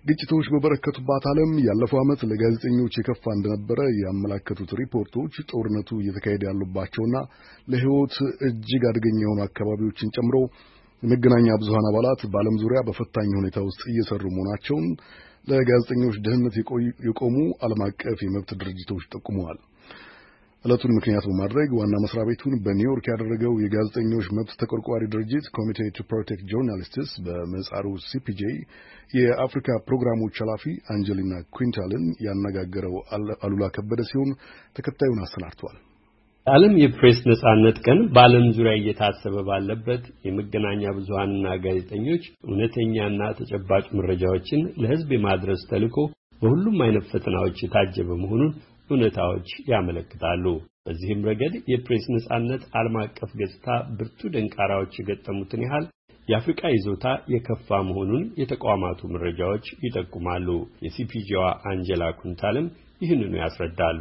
ግጭቶች በበረከቱባት ዓለም ያለፈው ዓመት ለጋዜጠኞች የከፋ እንደነበረ ያመለከቱት ሪፖርቶች ጦርነቱ እየተካሄደ ያሉባቸውና ለሕይወት እጅግ አደገኛ የሆኑ አካባቢዎችን ጨምሮ የመገናኛ ብዙሃን አባላት በዓለም ዙሪያ በፈታኝ ሁኔታ ውስጥ እየሰሩ መሆናቸውን ለጋዜጠኞች ደህንነት የቆሙ ዓለም አቀፍ የመብት ድርጅቶች ጠቁመዋል። ዕለቱን ምክንያት በማድረግ ዋና መስሪያ ቤቱን በኒውዮርክ ያደረገው የጋዜጠኞች መብት ተቆርቋሪ ድርጅት ኮሚቴ ቱ ፕሮቴክት ጆርናሊስትስ በምህጻሩ ሲፒጄ የአፍሪካ ፕሮግራሞች ኃላፊ አንጀሊና ኩንታልን ያነጋገረው አሉላ ከበደ ሲሆን ተከታዩን አሰናድቷል። ዓለም የፕሬስ ነጻነት ቀን በዓለም ዙሪያ እየታሰበ ባለበት የመገናኛ ብዙሃንና ጋዜጠኞች እውነተኛና ተጨባጭ መረጃዎችን ለሕዝብ የማድረስ ተልዕኮ በሁሉም አይነት ፈተናዎች የታጀበ መሆኑን እውነታዎች ያመለክታሉ። በዚህም ረገድ የፕሬስ ነጻነት ዓለም አቀፍ ገጽታ ብርቱ ደንቃራዎች የገጠሙትን ያህል የአፍሪካ ይዞታ የከፋ መሆኑን የተቋማቱ መረጃዎች ይጠቁማሉ። የሲፒጄዋ አንጀላ ኩንታልም ይህንኑ ያስረዳሉ።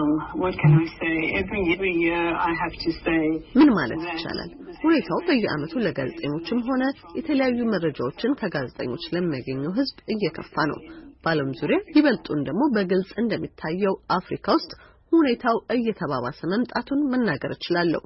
ምን ማለት ይቻላል? ሁኔታው በየዓመቱ ለጋዜጠኞችም ሆነ የተለያዩ መረጃዎችን ከጋዜጠኞች ለሚያገኘው ሕዝብ እየከፋ ነው። በዓለም ዙሪያ ይበልጡን ደግሞ በግልጽ እንደሚታየው አፍሪካ ውስጥ ሁኔታው እየተባባሰ መምጣቱን መናገር እችላለሁ።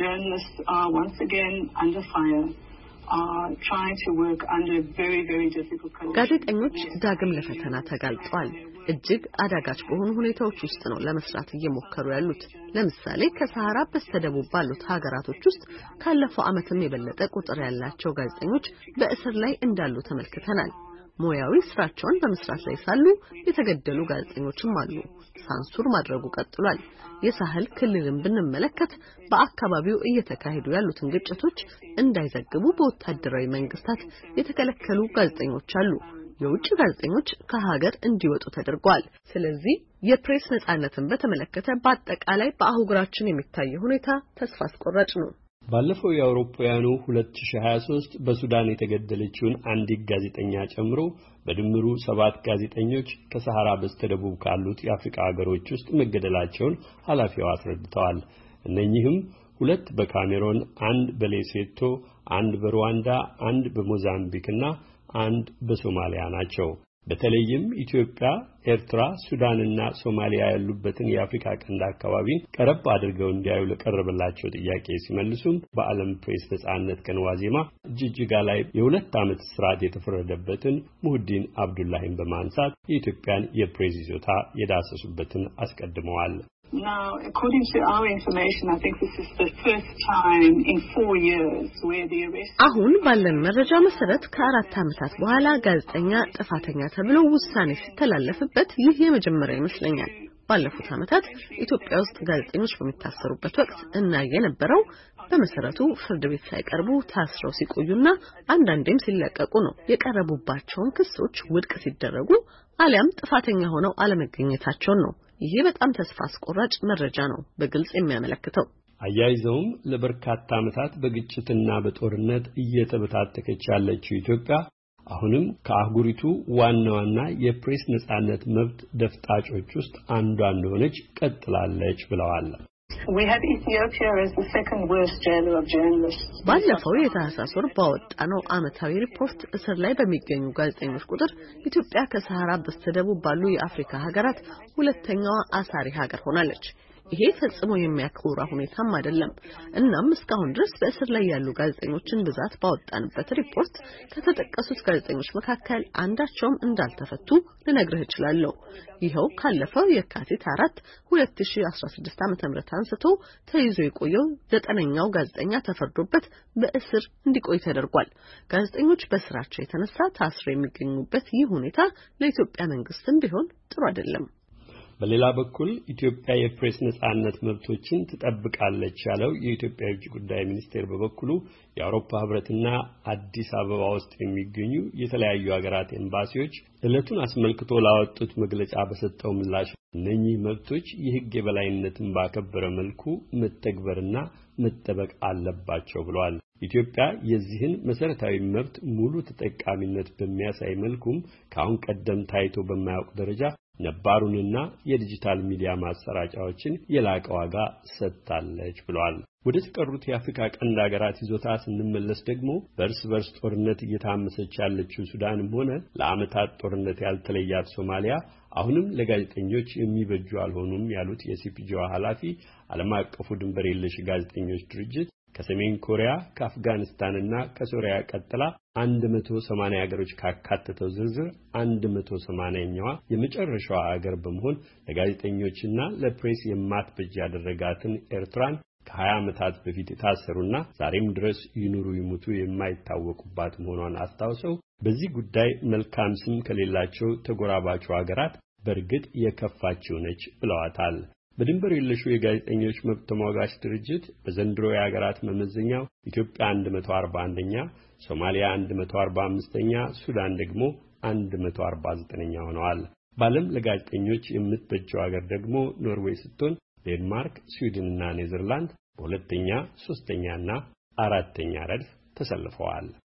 ጋዜጠኞች ዳግም ለፈተና ተጋልጠዋል። እጅግ አዳጋች በሆኑ ሁኔታዎች ውስጥ ነው ለመስራት እየሞከሩ ያሉት። ለምሳሌ ከሰሃራ በስተደቡብ ባሉት ሀገራቶች ውስጥ ካለፈው ዓመትም የበለጠ ቁጥር ያላቸው ጋዜጠኞች በእስር ላይ እንዳሉ ተመልክተናል። ሞያዊ ስራቸውን በመስራት ላይ ሳሉ የተገደሉ ጋዜጠኞችም አሉ። ሳንሱር ማድረጉ ቀጥሏል። የሳህል ክልልን ብንመለከት በአካባቢው እየተካሄዱ ያሉትን ግጭቶች እንዳይዘግቡ በወታደራዊ መንግስታት የተከለከሉ ጋዜጠኞች አሉ። የውጭ ጋዜጠኞች ከሀገር እንዲወጡ ተደርጓል። ስለዚህ የፕሬስ ነጻነትን በተመለከተ በአጠቃላይ በአህጉራችን የሚታየው ሁኔታ ተስፋ አስቆራጭ ነው። ባለፈው የአውሮፓውያኑ 2023 በሱዳን የተገደለችውን አንዲት ጋዜጠኛ ጨምሮ በድምሩ 7 ጋዜጠኞች ከሰሃራ በስተደቡብ ካሉት የአፍሪካ ሀገሮች ውስጥ መገደላቸውን ኃላፊው አስረድተዋል። እነኚህም 2 በካሜሮን፣ 1 በሌሴቶ፣ 1 በሩዋንዳ፣ 1 በሞዛምቢክና 1 በሶማሊያ ናቸው። በተለይም ኢትዮጵያ፣ ኤርትራ፣ ሱዳንና ሶማሊያ ያሉበትን የአፍሪካ ቀንድ አካባቢን ቀረብ አድርገው እንዲያዩ ለቀረበላቸው ጥያቄ ሲመልሱም በዓለም ፕሬስ ነጻነት ቀን ዋዜማ ጅጅጋ ላይ የ2 ዓመት እስራት የተፈረደበትን ሙህዲን አብዱላሂን በማንሳት የኢትዮጵያን የፕሬስ ይዞታ የዳሰሱበትን አስቀድመዋል። Now, according to our information, I think this is the first time in 4 years where the arrest... አሁን ባለን መረጃ መሰረት ከ4 ዓመታት በኋላ ጋዜጠኛ ጥፋተኛ ተብሎ ውሳኔ ሲተላለፍበት ይህ የመጀመሪያ ይመስለኛል። ባለፉት ዓመታት ኢትዮጵያ ውስጥ ጋዜጠኞች በሚታሰሩበት ወቅት እና የነበረው በመሰረቱ ፍርድ ቤት ሳይቀርቡ ታስረው ሲቆዩና አንዳንዴም ሲለቀቁ ነው። የቀረቡባቸውን ክሶች ውድቅ ሲደረጉ አሊያም ጥፋተኛ ሆነው አለመገኘታቸው ነው። ይሄ በጣም ተስፋ አስቆራጭ መረጃ ነው በግልጽ የሚያመለክተው። አያይዘውም ለበርካታ ዓመታት በግጭትና በጦርነት እየተበታተከች ያለችው ኢትዮጵያ አሁንም ከአህጉሪቱ ዋና የፕሬስ ነጻነት መብት ደፍጣጮች ውስጥ አንዷ እንደሆነች ቀጥላለች ብለዋል። We have Ethiopia as the second worst jailer of journalists. ባለፈው የታህሳስ ወር ባወጣነው ዓመታዊ ሪፖርት እስር ላይ በሚገኙ ጋዜጠኞች ቁጥር ኢትዮጵያ ከሰሃራ በስተደቡብ ባሉ የአፍሪካ ሀገራት ሁለተኛዋ አሳሪ ሀገር ሆናለች። ይሄ ፈጽሞ የሚያኮራ ሁኔታም አይደለም። እናም እስካሁን ድረስ በእስር ላይ ያሉ ጋዜጠኞችን ብዛት ባወጣንበት ሪፖርት ከተጠቀሱት ጋዜጠኞች መካከል አንዳቸውም እንዳልተፈቱ ልነግርህ እችላለሁ። ይኸው ካለፈው የካቲት 4 2016 ዓ.ም አንስቶ ተይዞ የቆየው 9ኛው ጋዜጠኛ ተፈርዶበት በእስር እንዲቆይ ተደርጓል። ጋዜጠኞች በስራቸው የተነሳ ታስረው የሚገኙበት ይህ ሁኔታ ለኢትዮጵያ መንግስትም ቢሆን ጥሩ አይደለም። በሌላ በኩል ኢትዮጵያ የፕሬስ ነጻነት መብቶችን ትጠብቃለች ያለው የኢትዮጵያ የውጭ ጉዳይ ሚኒስቴር በበኩሉ የአውሮፓ ህብረትና አዲስ አበባ ውስጥ የሚገኙ የተለያዩ ሀገራት ኤምባሲዎች ዕለቱን አስመልክቶ ላወጡት መግለጫ በሰጠው ምላሽ እነኚህ መብቶች የህግ የበላይነትን ባከበረ መልኩ መተግበርና መጠበቅ አለባቸው ብለዋል። ኢትዮጵያ የዚህን መሰረታዊ መብት ሙሉ ተጠቃሚነት በሚያሳይ መልኩም ከአሁን ቀደም ታይቶ በማያውቅ ደረጃ ነባሩንና የዲጂታል ሚዲያ ማሰራጫዎችን የላቀ ዋጋ ሰጥታለች ብሏል። ወደ ተቀሩት የአፍሪካ ቀንድ ሀገራት ይዞታ ስንመለስ ደግሞ በእርስ በርስ ጦርነት እየታመሰች ያለችው ሱዳንም ሆነ ለዓመታት ጦርነት ያልተለያት ሶማሊያ አሁንም ለጋዜጠኞች የሚበጁ አልሆኑም ያሉት የሲፒጄው ኃላፊ ዓለም አቀፉ ድንበር የለሽ ጋዜጠኞች ድርጅት ከሰሜን ኮሪያ ከአፍጋኒስታንና ከሶሪያ ቀጥላ 180 ሀገሮች ካካተተው ዝርዝር 180ኛዋ የመጨረሻዋ ሀገር በመሆን ለጋዜጠኞችና ለፕሬስ የማትበጅ ያደረጋትን ኤርትራን ከ20 ዓመታት በፊት የታሰሩና ዛሬም ድረስ ይኑሩ ይሙቱ የማይታወቁባት መሆኗን አስታውሰው በዚህ ጉዳይ መልካም ስም ከሌላቸው ተጎራባቹ ሀገራት በእርግጥ የከፋችው ነች ብለዋታል። በድንበር የለሹ የጋዜጠኞች መብት ተሟጋች ድርጅት በዘንድሮ የሀገራት መመዘኛው ኢትዮጵያ 141ኛ፣ ሶማሊያ 145ኛ፣ ሱዳን ደግሞ 149ኛ ሆነዋል። በዓለም ለጋዜጠኞች የምትበጀው ሀገር ደግሞ ኖርዌይ ስትሆን ዴንማርክ፣ ስዊድንና ኔዘርላንድ በሁለተኛ፣ ሶስተኛና አራተኛ ረድፍ ተሰልፈዋል።